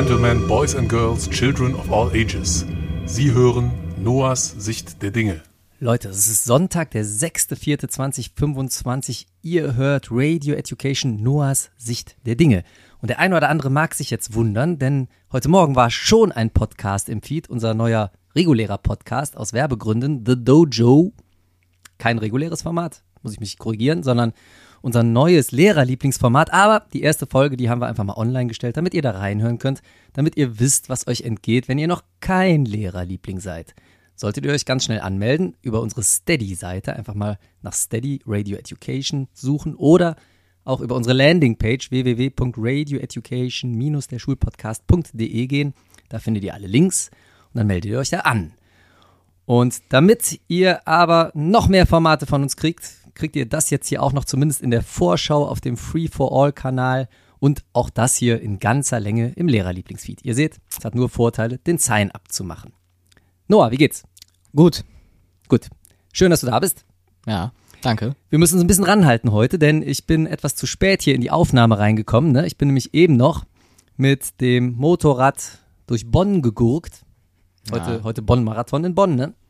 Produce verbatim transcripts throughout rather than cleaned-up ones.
Gentlemen, Boys and Girls, Children of all ages. Sie hören Noahs Sicht der Dinge. Leute, es ist Sonntag, der sechster vierter zweitausendfünfundzwanzig. Ihr hört Radio Education, Noahs Sicht der Dinge. Und der eine oder andere mag sich jetzt wundern, denn heute Morgen war schon ein Podcast im Feed, unser neuer regulärer Podcast aus Werbegründen, The Dojo. Kein reguläres Format, muss ich mich korrigieren, sondern unser neues Lehrerlieblingsformat. Aber die erste Folge, die haben wir einfach mal online gestellt, damit ihr da reinhören könnt, damit ihr wisst, was euch entgeht, wenn ihr noch kein Lehrerliebling seid. Solltet ihr euch ganz schnell anmelden, über unsere Steady-Seite einfach mal nach Steady Radio Education suchen oder auch über unsere Landingpage w w w punkt radio education dash der schulpodcast punkt d e gehen. Da findet ihr alle Links und dann meldet ihr euch da an. Und damit ihr aber noch mehr Formate von uns kriegt, kriegt ihr das jetzt hier auch noch zumindest in der Vorschau auf dem Free for All Kanal und auch das hier in ganzer Länge im Lehrerlieblingsfeed. Ihr seht, es hat nur Vorteile, den Sign-up zu machen. Noah, wie geht's? Gut. Gut. Schön, dass du da bist. Ja, danke. Wir müssen uns ein bisschen ranhalten heute, denn ich bin etwas zu spät hier in die Aufnahme reingekommen. Ne? Ich bin nämlich eben noch mit dem Motorrad durch Bonn gegurkt. Heute, ja. heute Bonn-Marathon in Bonn, ne?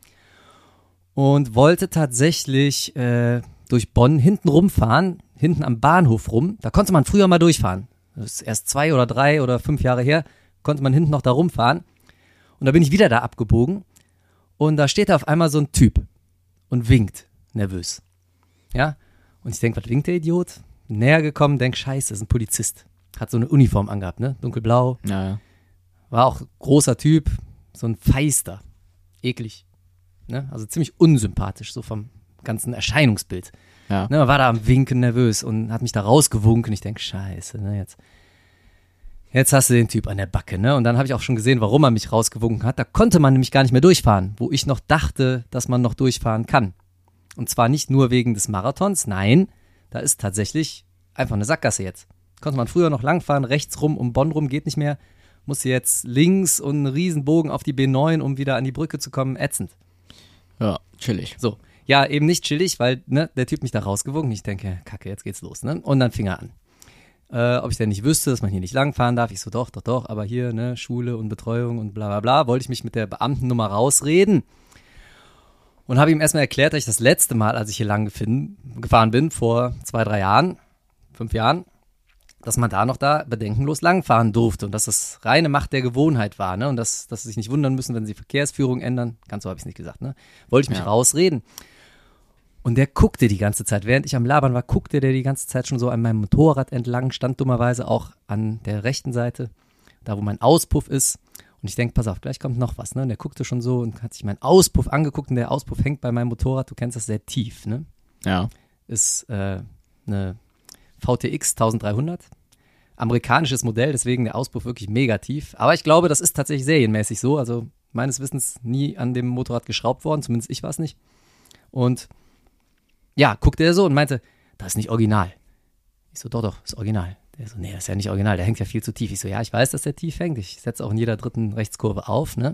Und wollte tatsächlich äh, durch Bonn hinten rumfahren, hinten am Bahnhof rum. Da konnte man früher mal durchfahren. Das ist erst zwei oder drei oder fünf Jahre her, konnte man hinten noch da rumfahren. Und da bin ich wieder da abgebogen. Und da steht da auf einmal so ein Typ und winkt, nervös. Ja? Und ich denke, was winkt der Idiot? Bin näher gekommen, denk, scheiße, das ist ein Polizist. Hat so eine Uniform angehabt, ne? Dunkelblau. Ja, ja. War auch großer Typ, so ein Feister. Eklig. Ne? Also ziemlich unsympathisch, so vom ganzen Erscheinungsbild. Ja. Ne, man war da am Winken nervös und hat mich da rausgewunken. Ich denke, scheiße, ne, jetzt, jetzt hast du den Typ an der Backe. Ne? Und dann habe ich auch schon gesehen, warum er mich rausgewunken hat. Da konnte man nämlich gar nicht mehr durchfahren, wo ich noch dachte, dass man noch durchfahren kann. Und zwar nicht nur wegen des Marathons, nein, da ist tatsächlich einfach eine Sackgasse jetzt. Konnte man früher noch langfahren, rechts rum, um Bonn rum, geht nicht mehr. Musste jetzt links und einen Riesenbogen auf die B neun, um wieder an die Brücke zu kommen, ätzend. Ja, chillig. So, ja, eben nicht chillig, weil ne, der Typ mich da rausgewunken. Ich denke, kacke, jetzt geht's los. Ne? Und dann fing er an. Äh, ob ich denn nicht wüsste, dass man hier nicht langfahren darf. Ich so, doch, doch, doch, aber hier, ne, Schule und Betreuung und bla bla bla, wollte ich mich mit der Beamtennummer rausreden. Und habe ihm erstmal erklärt, dass ich das letzte Mal, als ich hier lang gefin- gefahren bin, vor zwei, drei Jahren, fünf Jahren, dass man da noch da bedenkenlos langfahren durfte und dass das reine Macht der Gewohnheit war, ne? Und dass, dass sie sich nicht wundern müssen, wenn sie Verkehrsführung ändern. Ganz so habe ich es nicht gesagt, ne? Wollte ich mich Ja. rausreden. Und der guckte die ganze Zeit, während ich am Labern war, guckte der die ganze Zeit schon so an meinem Motorrad entlang, stand dummerweise auch an der rechten Seite, da wo mein Auspuff ist. Und ich denke, pass auf, gleich kommt noch was, ne? Und der guckte schon so und hat sich meinen Auspuff angeguckt und der Auspuff hängt bei meinem Motorrad, du kennst das, sehr tief, ne? Ja. Ist äh, eine V T X dreizehnhundert. Amerikanisches Modell, deswegen der Auspuff wirklich mega tief. Aber ich glaube, das ist tatsächlich serienmäßig so. Also meines Wissens nie an dem Motorrad geschraubt worden, zumindest ich war es nicht. Und ja, guckte er so und meinte, das ist nicht original. Ich so, doch, doch, ist original. Der so, nee, das ist ja nicht original, der hängt ja viel zu tief. Ich so, ja, ich weiß, dass der tief hängt. Ich setze auch in jeder dritten Rechtskurve auf, ne?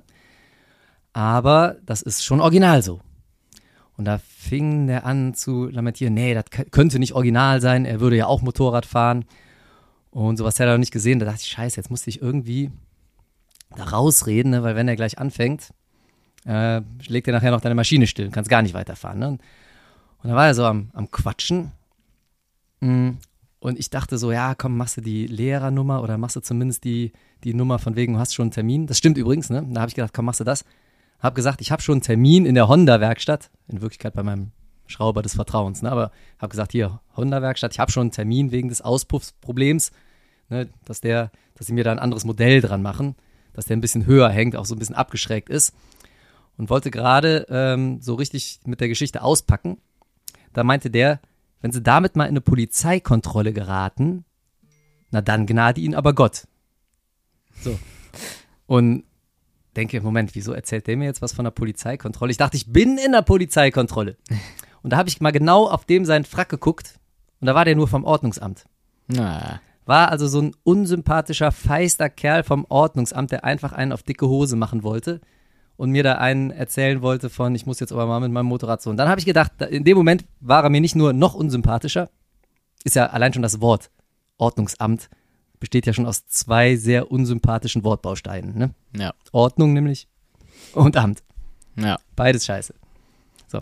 Aber das ist schon original so. Und da fing der an zu lamentieren, nee, das k- könnte nicht original sein, er würde ja auch Motorrad fahren. Und sowas hat er noch nicht gesehen. Da dachte ich, scheiße, jetzt musste ich irgendwie da rausreden, ne? Weil wenn er gleich anfängt, äh, legt er nachher noch deine Maschine still und kannst gar nicht weiterfahren. Ne? Und da war er so am, am Quatschen. Und ich dachte so, ja, komm, machst du die Lehrernummer oder machst du zumindest die, die Nummer von wegen, du hast schon einen Termin. Das stimmt übrigens, ne? Da habe ich gedacht, komm, machst du das. Hab gesagt, ich habe schon einen Termin in der Honda-Werkstatt. In Wirklichkeit bei meinem Schrauber des Vertrauens, ne? Aber habe gesagt, hier, Honda-Werkstatt, ich habe schon einen Termin wegen des Auspuffsproblems, ne? Dass der, dass sie mir da ein anderes Modell dran machen, dass der ein bisschen höher hängt, auch so ein bisschen abgeschrägt ist. Und wollte gerade ähm, so richtig mit der Geschichte auspacken. Da meinte der, wenn sie damit mal in eine Polizeikontrolle geraten, na dann gnade ihn aber Gott. So. Und denke, Moment, wieso erzählt der mir jetzt was von der Polizeikontrolle? Ich dachte, ich bin in der Polizeikontrolle. Und da habe ich mal genau auf dem seinen Frack geguckt und da war der nur vom Ordnungsamt. Na. War also so ein unsympathischer, feister Kerl vom Ordnungsamt, der einfach einen auf dicke Hose machen wollte und mir da einen erzählen wollte von, ich muss jetzt aber mal mit meinem Motorrad so. Und dann habe ich gedacht, in dem Moment war er mir nicht nur noch unsympathischer, ist ja allein schon das Wort Ordnungsamt, besteht ja schon aus zwei sehr unsympathischen Wortbausteinen. Ne? Ja. Ordnung nämlich und Amt. Ja. Beides scheiße. So.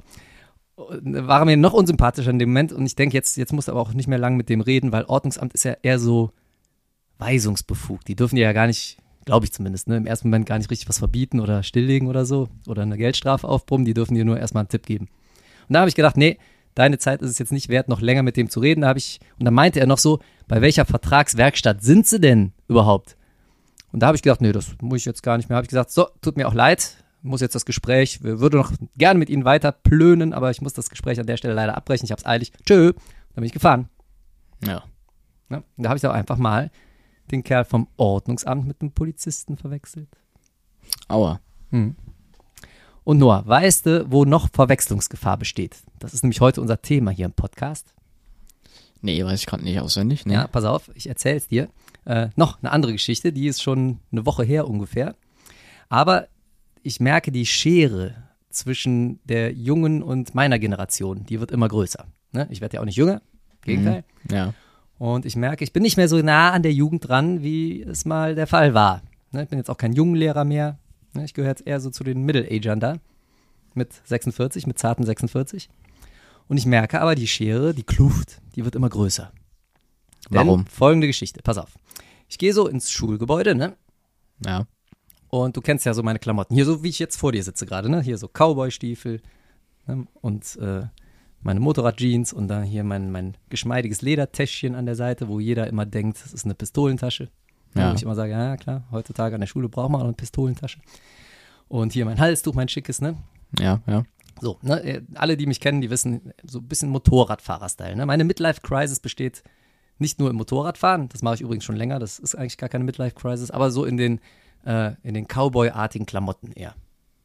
Und war mir noch unsympathischer in dem Moment und ich denke, jetzt, jetzt musst du aber auch nicht mehr lang mit dem reden, weil Ordnungsamt ist ja eher so weisungsbefugt. Die dürfen dir ja gar nicht, glaube ich zumindest, ne, im ersten Moment gar nicht richtig was verbieten oder stilllegen oder so oder eine Geldstrafe aufbrummen. Die dürfen dir nur erstmal einen Tipp geben. Und da habe ich gedacht, nee, deine Zeit ist es jetzt nicht wert, noch länger mit dem zu reden. Da habe ich, und dann meinte er noch so, bei welcher Vertragswerkstatt sind sie denn überhaupt? Und da habe ich gedacht, nee, das muss ich jetzt gar nicht mehr. Habe ich gesagt, so, tut mir auch leid, muss jetzt das Gespräch, würde noch gerne mit Ihnen weiter plönen, aber ich muss das Gespräch an der Stelle leider abbrechen. Ich habe es eilig. Tschö. Dann bin ich gefahren. Ja. Ja, da habe ich auch einfach mal den Kerl vom Ordnungsamt mit einem Polizisten verwechselt. Aua. Hm. Und Noah, weißt du, wo noch Verwechslungsgefahr besteht? Das ist nämlich heute unser Thema hier im Podcast. Nee, weiß ich gerade nicht auswendig. Nee. Ja, pass auf, ich erzähl's dir. Äh, noch eine andere Geschichte, die ist schon eine Woche her ungefähr. Aber ich merke, die Schere zwischen der jungen und meiner Generation, die wird immer größer. Ne? Ich werde ja auch nicht jünger, im Gegenteil. Mhm. Ja. Und ich merke, ich bin nicht mehr so nah an der Jugend dran, wie es mal der Fall war. Ne? Ich bin jetzt auch kein Jungenlehrer mehr. Ne? Ich gehöre jetzt eher so zu den Middle-Agern da. Mit sechsundvierzig, mit zarten sechsundvierzig. Und ich merke aber, die Schere, die Kluft, die wird immer größer. Warum? Denn folgende Geschichte, pass auf. Ich gehe so ins Schulgebäude, ne? Ja. Und du kennst ja so meine Klamotten. Hier so, wie ich jetzt vor dir sitze gerade, ne? Hier so Cowboy-Stiefel, ne? Und äh, meine Motorrad-Jeans und dann hier mein, mein geschmeidiges Ledertäschchen an der Seite, wo jeder immer denkt, das ist eine Pistolentasche. Ja. Wo ich immer sage, ja klar, heutzutage an der Schule braucht man auch eine Pistolentasche. Und hier mein Halstuch, mein schickes, ne? Ja, ja. So, ne? Alle, die mich kennen, die wissen, so ein bisschen Motorradfahrer-Style, ne? Meine Midlife-Crisis besteht nicht nur im Motorradfahren, das mache ich übrigens schon länger, das ist eigentlich gar keine Midlife-Crisis, aber so in den äh, in den Cowboy-artigen Klamotten eher.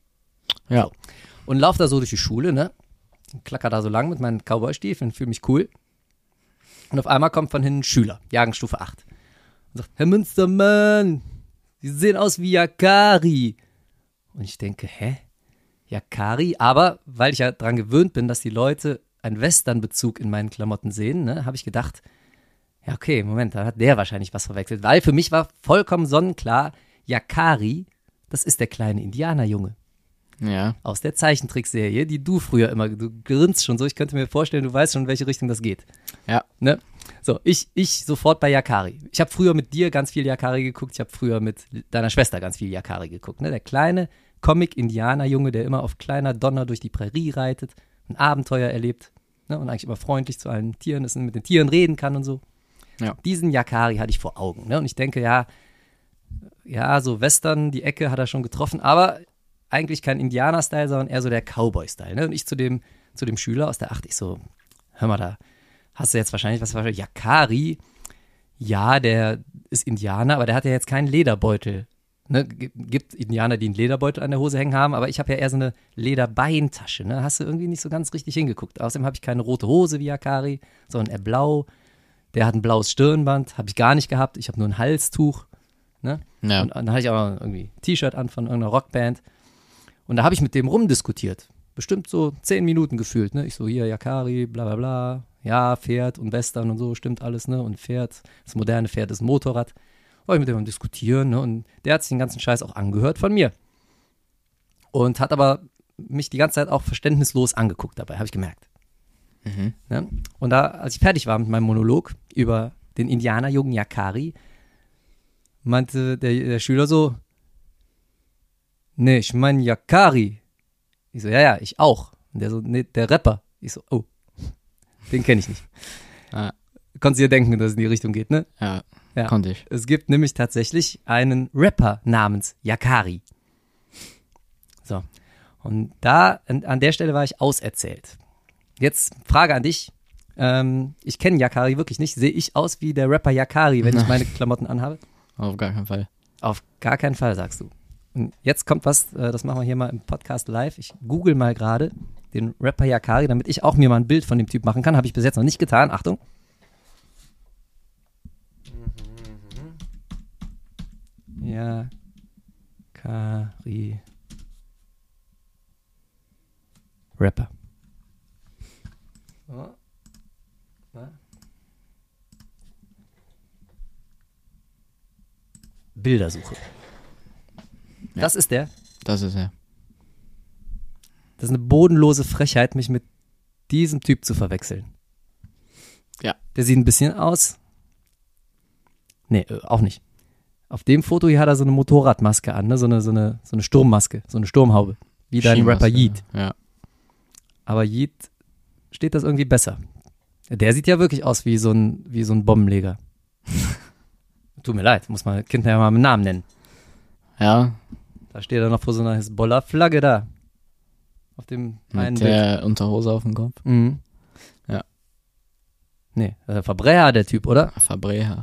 Ja. So. Und lauf da so durch die Schule, ne? Klacker da so lang mit meinen Cowboy-Stiefeln, fühle mich cool. Und auf einmal kommt von hinten ein Schüler, Jahrgangsstufe acht. Und sagt, Herr Münstermann, Sie sehen aus wie Yakari. Und ich denke, hä? Yakari? Aber weil ich ja dran gewöhnt bin, dass die Leute einen Western-Bezug in meinen Klamotten sehen, ne, habe ich gedacht, ja okay, Moment, da hat der wahrscheinlich was verwechselt. Weil für mich war vollkommen sonnenklar, Yakari, das ist der kleine Indianerjunge Ja. aus der Zeichentrickserie, die du früher immer, du grinst schon so, ich könnte mir vorstellen, du weißt schon, in welche Richtung das geht. Ja. Ne? So, ich, ich sofort bei Yakari. Ich habe früher mit dir ganz viel Yakari geguckt, ich habe früher mit deiner Schwester ganz viel Yakari geguckt. Ne? Der kleine Comic-Indianerjunge, der immer auf kleiner Donner durch die Prärie reitet, ein Abenteuer erlebt, ne? Und eigentlich immer freundlich zu allen Tieren ist und mit den Tieren reden kann und so. Ja. Diesen Yakari hatte ich vor Augen. Ne? Und ich denke, ja, ja, so Western, die Ecke hat er schon getroffen, aber eigentlich kein Indianer-Style, sondern eher so der Cowboy-Style. Ne? Und ich zu dem, zu dem Schüler aus der acht, ich so, hör mal, da hast du jetzt wahrscheinlich was, wahrscheinlich Yakari, ja, der ist Indianer, aber der hat ja jetzt keinen Lederbeutel. Ne? Gibt Indianer, die einen Lederbeutel an der Hose hängen haben, aber ich habe ja eher so eine Lederbeintasche. Ne? Hast du irgendwie nicht so ganz richtig hingeguckt. Außerdem habe ich keine rote Hose wie Yakari, sondern eher blau. Der hat ein blaues Stirnband, habe ich gar nicht gehabt. Ich habe nur ein Halstuch. Ne? Ja. Und dann hatte ich auch noch irgendwie ein T-Shirt an von irgendeiner Rockband. Und da habe ich mit dem rumdiskutiert. Bestimmt so zehn Minuten gefühlt. Ne? Ich so, hier, Yakari, bla bla bla. Ja, Pferd und Western und so, stimmt alles. Ne? Und Pferd, das moderne Pferd ist ein Motorrad. War ich mit dem am Diskutieren. Ne? Und der hat sich den ganzen Scheiß auch angehört von mir. Und hat aber mich die ganze Zeit auch verständnislos angeguckt dabei, habe ich gemerkt. Mhm. Ne? Und da, als ich fertig war mit meinem Monolog über den Indianerjungen Yakari, meinte der, der Schüler so, nee, ich meine Yakari. Ich so, ja, ja, ich auch. Und der so, nee, der Rapper. Ich so, oh, den kenne ich nicht. Ah. Konntest du dir denken, dass es in die Richtung geht, ne? Ja. Ja. Konnte ich. Es gibt nämlich tatsächlich einen Rapper namens Yakari. So. Und da, an, an der Stelle war ich auserzählt. Jetzt Frage an dich. Ähm, ich kenne Yakari wirklich nicht. Sehe ich aus wie der Rapper Yakari, wenn ich meine Klamotten anhabe? Auf gar keinen Fall. Auf gar keinen Fall, sagst du. Und jetzt kommt was, äh, das machen wir hier mal im Podcast live. Ich google mal gerade den Rapper Yakari, damit ich auch mir mal ein Bild von dem Typ machen kann. Habe ich bis jetzt noch nicht getan. Achtung. Yakari. Rapper. So. Na? Bildersuche. Ja. Das ist der. Das ist er. Das ist eine bodenlose Frechheit, mich mit diesem Typ zu verwechseln. Ja. Der sieht ein bisschen aus. Nee, äh, auch nicht. Auf dem Foto hier hat er so eine Motorradmaske an, ne? so, eine, so, eine, so eine Sturmmaske, so eine Sturmhaube. Wie dein Skimaske, Rapper Yeet. Ja. Aber Yeet steht das irgendwie besser. Der sieht ja wirklich aus wie so ein, wie so ein Bombenleger. Tut mir leid, muss man Kind ja mal mit Namen nennen. Ja, Da steht er noch vor so einer Hezbollah-Flagge da. Auf dem einen mit Bild. der Unterhose auf dem Kopf. Mhm. Ja. Nee, äh, Verbrecher, der Typ, oder? Verbrecher.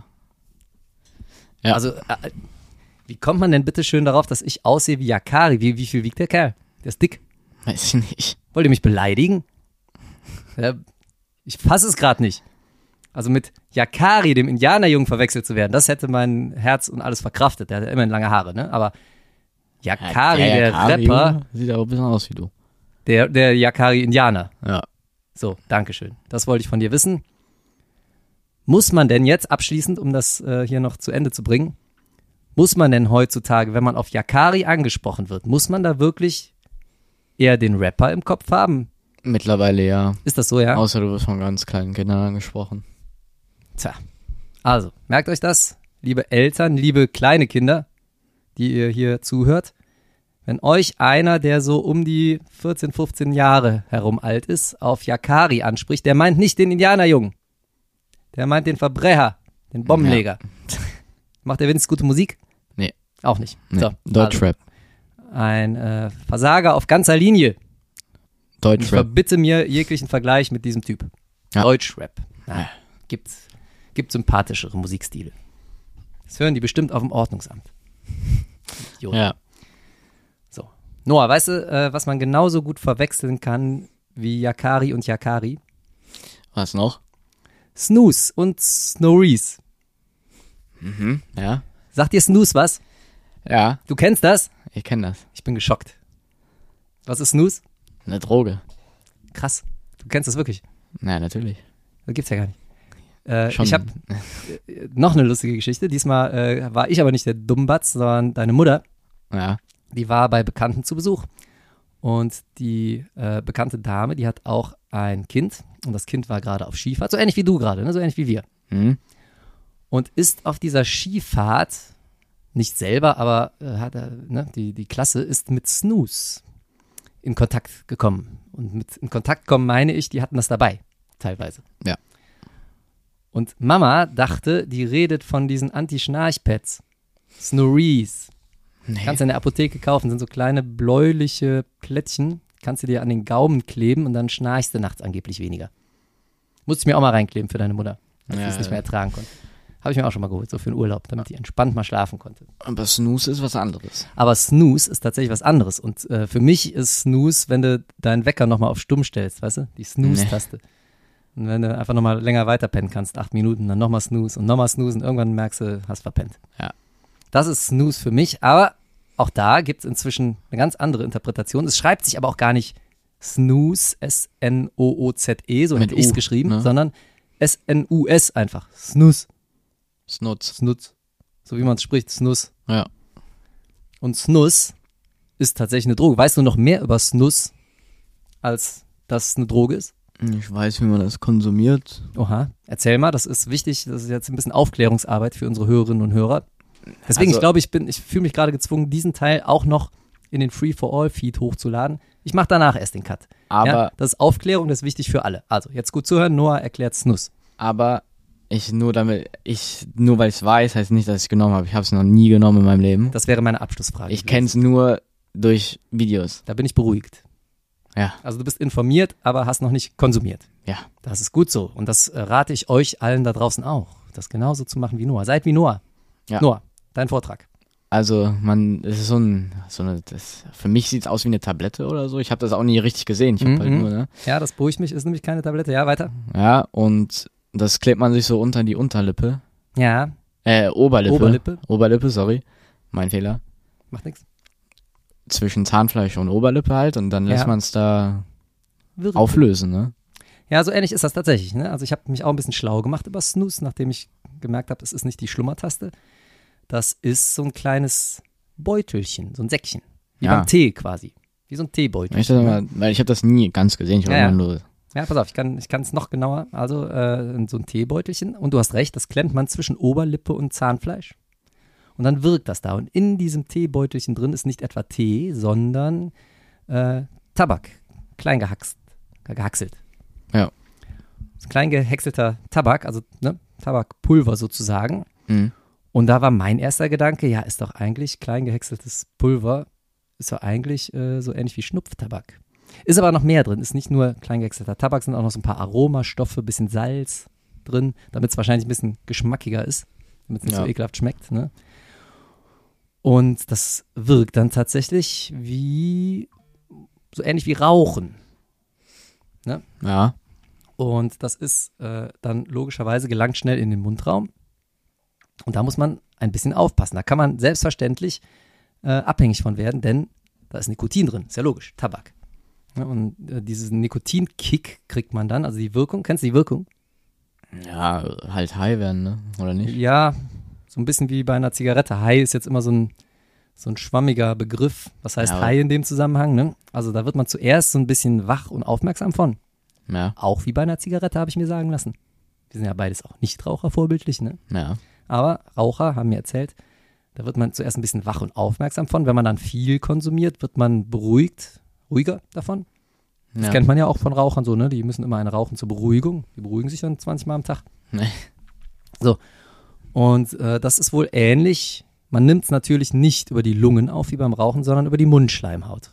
Ja. Also, äh, wie kommt man denn bitte schön darauf, dass ich aussehe wie Yakari? Wie, wie viel wiegt der Kerl? Der ist dick. Weiß ich nicht. Wollt ihr mich beleidigen? Ja, ich fasse es gerade nicht. Also mit Yakari, dem Indianerjungen, verwechselt zu werden, das hätte mein Herz und alles verkraftet. Der hat ja immerhin lange Haare, ne? Aber Yakari, Ja, der, Yakari, Rapper, sieht aber ein bisschen aus wie du. der, der Yakari-Indianer. Ja. So, Dankeschön. Das wollte ich von dir wissen. Muss man denn jetzt abschließend, um das äh, hier noch zu Ende zu bringen, muss man denn heutzutage, wenn man auf Yakari angesprochen wird, muss man da wirklich eher den Rapper im Kopf haben? Mittlerweile ja. Ist das so, ja? Außer du wirst von ganz kleinen Kindern angesprochen. Tja, also, merkt euch das, liebe Eltern, liebe kleine Kinder, die ihr hier zuhört. Wenn euch einer, der so um die vierzehn, fünfzehn Jahre herum alt ist, auf Yakari anspricht, der meint nicht den Indianerjungen. Der meint den Verbrecher, den Bombenleger. Ja. Macht er wenigstens gute Musik? Nee. Auch nicht. Nee. So, Deutschrap. also, ein äh, Versager auf ganzer Linie. Ich Deutschrap. verbitte mir jeglichen Vergleich mit diesem Typ. Ja. Deutschrap. Na, gibt, gibt sympathischere Musikstile. Das hören die bestimmt auf dem Ordnungsamt. Idioten. Ja. So. Noah, weißt du, äh, was man genauso gut verwechseln kann wie Yakari und Yakari? Was noch? Snooze und Snorees. Mhm. Ja. Sagt dir Snooze was? Ja. Du kennst das? Ich kenne das. Ich bin geschockt. Was ist Snooze? Eine Droge. Krass. Du kennst das wirklich. Ja, natürlich. Das gibt's ja gar nicht. Äh, Schon. ich habe äh, noch eine lustige Geschichte. Diesmal äh, war ich aber nicht der Dummbatz, sondern deine Mutter. Ja. Die war bei Bekannten zu Besuch. Und die äh, bekannte Dame, die hat auch ein Kind. Und das Kind war gerade auf Skifahrt. So ähnlich wie du gerade, ne? So ähnlich wie wir. Mhm. Und ist auf dieser Skifahrt, nicht selber, aber äh, hat er, ne? die, die Klasse ist mit Snooze in Kontakt gekommen. Und mit in Kontakt kommen meine ich, die hatten das dabei, teilweise. Ja. Und Mama dachte, die redet von diesen Anti-Schnarch-Pads. Snorees. Nee. Kannst du in der Apotheke kaufen, sind so kleine bläuliche Plättchen. Kannst du dir an den Gaumen kleben und dann schnarchst du nachts angeblich weniger. Musste ich mir auch mal reinkleben für deine Mutter, als Ja, sie es nicht ja. mehr ertragen konnte. Habe ich mir auch schon mal geholt, so für den Urlaub, damit die entspannt mal schlafen konnte. Aber Snooze ist was anderes. Aber Snooze ist tatsächlich was anderes. Und äh, für mich ist Snooze, wenn du deinen Wecker nochmal auf stumm stellst, weißt du? Die Snooze-Taste. Und wenn du einfach nochmal länger weiterpennen kannst, acht Minuten, dann nochmal Snooze und nochmal Snooze und irgendwann merkst du, hast verpennt. Ja. Das ist Snooze für mich, aber auch da gibt es inzwischen eine ganz andere Interpretation. Es schreibt sich aber auch gar nicht Snooze, S N O O Z E, so Mit hätte ich es U, geschrieben, ne? sondern S N U S einfach. Snooze. Snutz. Snooze. So wie man es spricht, Snooze. Ja. Und Snus ist tatsächlich eine Droge. Weißt du noch mehr über Snus, als dass es eine Droge ist? Ich weiß, wie man das konsumiert. Oha, erzähl mal, das ist wichtig. Das ist jetzt ein bisschen Aufklärungsarbeit für unsere Hörerinnen und Hörer. Deswegen, Also- ich glaube, ich bin, ich fühle mich gerade gezwungen, diesen Teil auch noch in den Free-for-All-Feed hochzuladen. Ich mache danach erst den Cut. Aber, ja, das ist Aufklärung, das ist wichtig für alle. Also, jetzt gut zuhören, Noah erklärt Snus. aber ich nur damit, ich, nur weil ich es weiß, heißt nicht, dass ich es genommen habe. Ich habe es noch nie genommen in meinem Leben. Das wäre meine Abschlussfrage. Ich kenne es nur durch Videos. Da bin ich beruhigt. Ja. Also, du bist informiert, aber hast noch nicht konsumiert. Ja. Das ist gut so. Und das äh, rate ich euch allen da draußen auch, das genauso zu machen wie Noah. Seid wie Noah. Ja. Noah, dein Vortrag. Also, man, es ist so ein, so eine, das, für mich sieht es aus wie eine Tablette oder so. Ich habe das auch nie richtig gesehen. Ich hab Mhm. halt nur, ne? Ja, das beruhigt mich, ist nämlich keine Tablette. Ja, weiter. Ja, und das klebt man sich so unter die Unterlippe. Ja, Äh, Oberlippe. Oberlippe. Oberlippe, sorry. Mein Fehler. macht nichts. Zwischen Zahnfleisch und Oberlippe halt und dann lässt Ja. man es da auflösen, ne? Ja, so ähnlich ist das tatsächlich. Ne? Also ich habe mich auch ein bisschen schlau gemacht über Snooze, nachdem ich gemerkt habe, es ist nicht die Schlummertaste. das ist so ein kleines Beutelchen, so ein Säckchen. Wie Ja. beim Tee quasi. Wie so ein Teebeutel. Ich das mal, weil ich habe das nie ganz gesehen. Ich habe Ja, ja. immer nur. Ja, pass auf, ich kann ich es noch genauer. Also äh, so ein Teebeutelchen. Und du hast recht, das klemmt man zwischen Oberlippe und Zahnfleisch. Und dann wirkt das da. Und in diesem Teebeutelchen drin ist nicht etwa Tee, sondern äh, Tabak. Klein gehackst, gehackselt. Ja. Klein gehäckselter Tabak, also ne, Tabakpulver sozusagen. Mhm. Und da war mein erster Gedanke, ja, ist doch eigentlich klein gehäckseltes Pulver, ist doch eigentlich äh, so ähnlich wie Schnupftabak. Ist aber noch mehr drin, ist nicht nur klein gehäckselter Tabak, sind auch noch so ein paar Aromastoffe, bisschen Salz drin, damit es wahrscheinlich ein bisschen geschmackiger ist, damit es nicht Ja. so ekelhaft schmeckt. Ne? Und das wirkt dann tatsächlich wie, so ähnlich wie Rauchen. Ja. Und das ist äh, dann logischerweise gelangt schnell in den Mundraum. Und da muss man ein bisschen aufpassen. Da kann man selbstverständlich äh, abhängig von werden, denn da ist Nikotin drin. Ist ja logisch, Tabak. Ja, und äh, diesen Nikotinkick kriegt man dann, also die Wirkung. Kennst du die Wirkung? Ja, halt high werden, ne? Oder nicht? Ja, so ein bisschen wie bei einer Zigarette. High ist jetzt immer so ein, so ein schwammiger Begriff. Was heißt Ja. High in dem Zusammenhang? Ne? Also da wird man zuerst so ein bisschen wach und aufmerksam von. Ja. Auch wie bei einer Zigarette, habe ich mir sagen lassen. Wir sind ja beides auch Nichtraucher vorbildlich, ne? Ja. Aber Raucher haben mir erzählt, da wird man zuerst ein bisschen wach und aufmerksam von. Wenn man dann viel konsumiert, wird man beruhigt, ruhiger davon. Das ja. kennt man ja auch von Rauchern so, ne? Die müssen immer eine rauchen zur Beruhigung. Die beruhigen sich dann zwanzig Mal am Tag. Nee. So. Und äh, das ist wohl ähnlich. Man nimmt es natürlich nicht über die Lungen auf wie beim Rauchen, sondern über die Mundschleimhaut.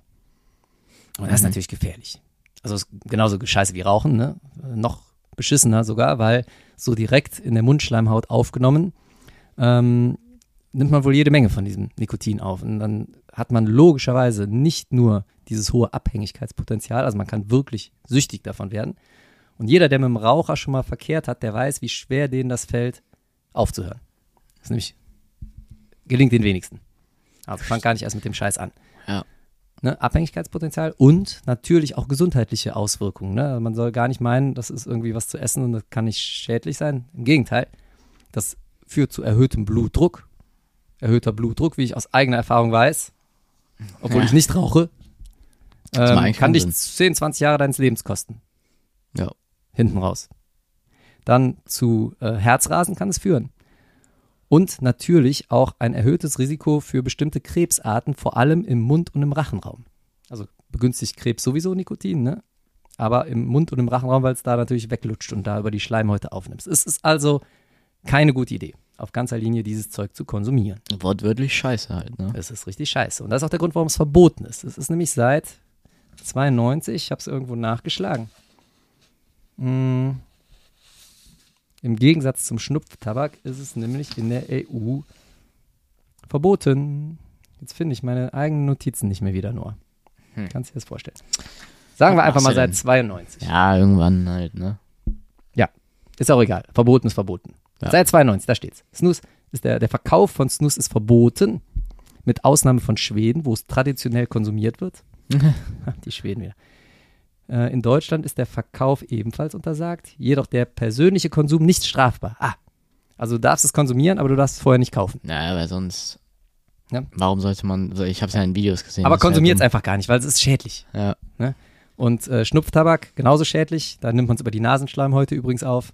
Und das ist Mhm. natürlich gefährlich. Also ist genauso scheiße wie Rauchen, ne? Noch beschissener sogar, weil so direkt in der Mundschleimhaut aufgenommen, ähm, nimmt man wohl jede Menge von diesem Nikotin auf. Und dann hat man logischerweise nicht nur dieses hohe Abhängigkeitspotenzial, also man kann wirklich süchtig davon werden. Und jeder, der mit dem Raucher schon mal verkehrt hat, der weiß, wie schwer denen das fällt, aufzuhören. Das ist nämlich, gelingt den wenigsten. Also fang gar nicht erst mit dem Scheiß an. Ja. Ne, Abhängigkeitspotenzial und natürlich auch gesundheitliche Auswirkungen. Ne? Man soll gar nicht meinen, das ist irgendwie was zu essen und das kann nicht schädlich sein. Im Gegenteil, das führt zu erhöhtem Blutdruck. Erhöhter Blutdruck, wie ich aus eigener Erfahrung weiß, obwohl Ja. ich nicht rauche, Das ähm, macht eigentlich kann dich keinen zehn, zwanzig Jahre deines Lebens kosten. Ja. Hinten raus. Dann zu äh, Herzrasen kann es führen. Und natürlich auch ein erhöhtes Risiko für bestimmte Krebsarten, vor allem im Mund- und im Rachenraum. Also begünstigt Krebs sowieso Nikotin, ne? Aber im Mund- und im Rachenraum, weil es da natürlich weglutscht und da über die Schleimhäute aufnimmst. Es ist also keine gute Idee, auf ganzer Linie dieses Zeug zu konsumieren. Wortwörtlich scheiße halt, ne? Es ist richtig scheiße. Und das ist auch der Grund, warum es verboten ist. Es ist nämlich seit zweiundneunzig, ich habe es irgendwo nachgeschlagen. Mm. Im Gegensatz zum Schnupftabak ist es nämlich in der E U verboten. Jetzt finde ich meine eigenen Notizen nicht mehr wieder, Noah. Hm. Kannst du dir das vorstellen? Sagen wir Was einfach machst mal du seit denn? zweiundneunzig. Ja, irgendwann halt, ne? Ist auch egal. Verboten ist verboten. Ja. Seit zweiundneunzig, da steht's. Snus ist der, der Verkauf von Snus ist verboten, mit Ausnahme von Schweden, wo es traditionell konsumiert wird. Die Schweden wieder. Äh, in Deutschland ist der Verkauf ebenfalls untersagt, jedoch der persönliche Konsum nicht strafbar. Ah, also du darfst es konsumieren, aber du darfst es vorher nicht kaufen. Naja, weil sonst. Ja. Warum sollte man. Also ich habe es ja in Videos gesehen. Aber das ist ja konsumiert es dumm. einfach gar nicht, weil es ist schädlich. Ja. Und äh, Schnupftabak, genauso schädlich. Da nimmt man es über die Nasenschleimhäute übrigens auf.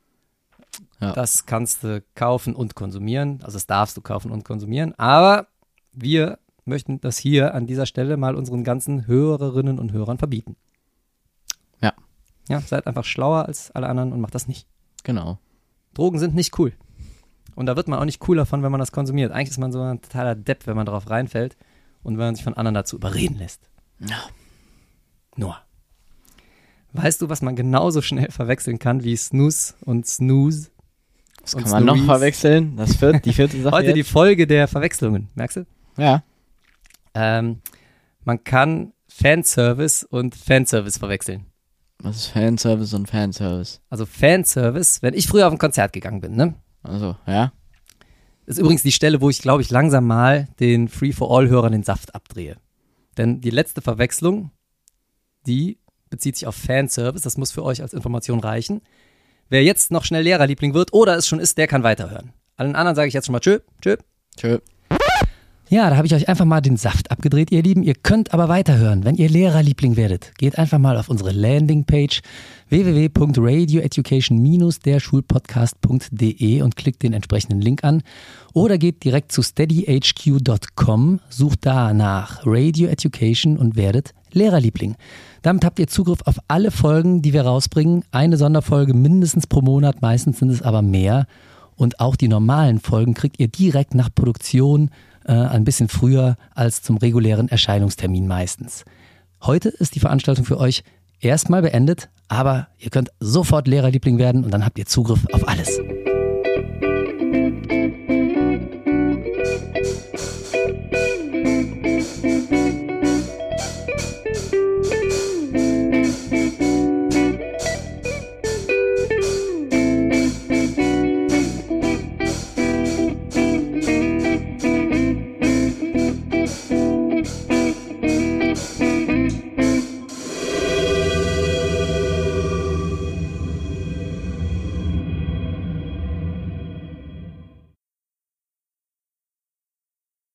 Ja. Das kannst du kaufen und konsumieren. Also das darfst du kaufen und konsumieren. Aber wir möchten das hier an dieser Stelle mal unseren ganzen Hörerinnen und Hörern verbieten. Ja. Ja, seid einfach schlauer als alle anderen und macht das nicht. Genau. Drogen sind nicht cool. Und da wird man auch nicht cooler von, wenn man das konsumiert. Eigentlich ist man so ein totaler Depp, wenn man darauf reinfällt und wenn man sich von anderen dazu überreden lässt. Ja. Noah, weißt du, was man genauso schnell verwechseln kann wie Snus und Snooze? Das Und kann man noch Snooze. verwechseln. Das vierte, die vierte Sache. Heute die jetzt. Folge der Verwechslungen, merkst du? Ja. Ähm, man kann Fanservice und Fanservice verwechseln. Was ist Fanservice und Fanservice? Also Fanservice, wenn ich früher auf ein Konzert gegangen bin, ne? Also, ja. Das ist übrigens die Stelle, wo ich, glaube ich, langsam mal den Free-for-All-Hörern den Saft abdrehe. Denn die letzte Verwechslung, die bezieht sich auf Fanservice. Das muss für euch als Information reichen. Wer jetzt noch schnell Lehrerliebling wird oder es schon ist, der kann weiterhören. Allen anderen sage ich jetzt schon mal tschö, tschö. Tschö. Ja, da habe ich euch einfach mal den Saft abgedreht, ihr Lieben. Ihr könnt aber weiterhören, wenn ihr Lehrerliebling werdet. Geht einfach mal auf unsere Landingpage w w w punkt radioeducation Bindestrich der schulpodcast punkt de und klickt den entsprechenden Link an. Oder geht direkt zu steady h q punkt com, sucht da nach Radio Education und werdet Lehrerliebling. Damit habt ihr Zugriff auf alle Folgen, die wir rausbringen. Eine Sonderfolge mindestens pro Monat, meistens sind es aber mehr. Und auch die normalen Folgen kriegt ihr direkt nach Produktion, äh, ein bisschen früher als zum regulären Erscheinungstermin meistens. Heute ist die Veranstaltung für euch erstmal beendet, aber ihr könnt sofort Lehrerliebling werden und dann habt ihr Zugriff auf alles.